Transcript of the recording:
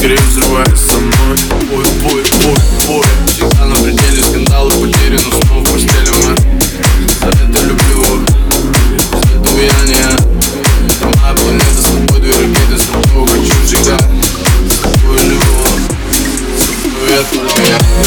батарею взрываясь со мной. Бой. Всегда на пределе скандалы, потери, но снова в постели мы. За это люблю, за это влияние. Это моя планета, с тобой две ракеты, с тобой хочу всегда. С тобой любовь, с тобой я только я.